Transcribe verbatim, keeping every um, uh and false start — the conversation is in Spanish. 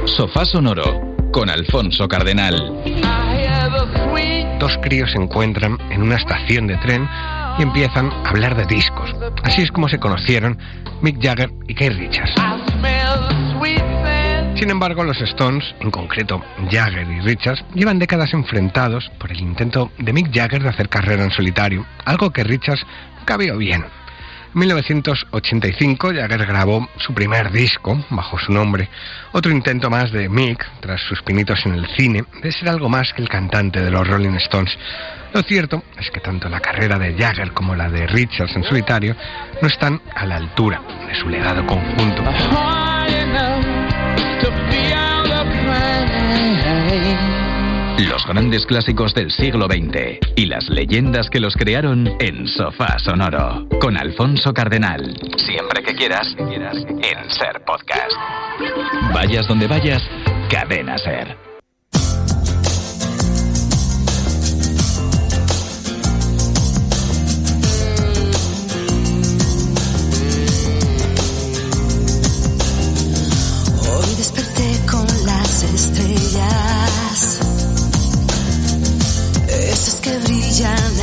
Sofá Sonoro, con Alfonso Cardenal. Dos críos se encuentran en una estación de tren y empiezan a hablar de discos. Así es como se conocieron Mick Jagger y Keith Richards. Sin embargo, los Stones, en concreto Jagger y Richards, llevan décadas enfrentados por el intento de Mick Jagger de hacer carrera en solitario, algo que Richards nunca vio bien. En mil novecientos ochenta y cinco, Jagger grabó su primer disco bajo su nombre, otro intento más de Mick, tras sus pinitos en el cine, de ser algo más que el cantante de los Rolling Stones. Lo cierto es que tanto la carrera de Jagger como la de Richards en solitario no están a la altura de su legado conjunto. Los grandes clásicos del siglo veinte y las leyendas que los crearon en Sofá Sonoro, con Alfonso Cardenal. Siempre que quieras, en Ser Podcast. Vayas donde vayas, Cadena Ser. Hoy desperté con las estrellas, esas que brillan